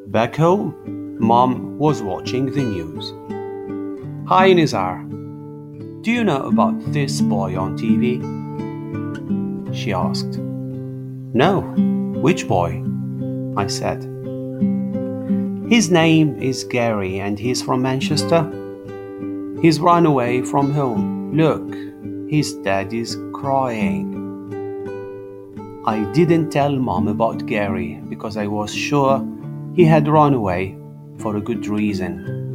Back home, Mom was watching the news. "Hi, Nizar. Do you know about this boy on TV?" she asked. "No. Which boy?" I said. "His name is Gary and he's from Manchester. He's run away from home. Look, his dad is crying." I didn't tell Mom about Gary because I was sure he had run away for a good reason.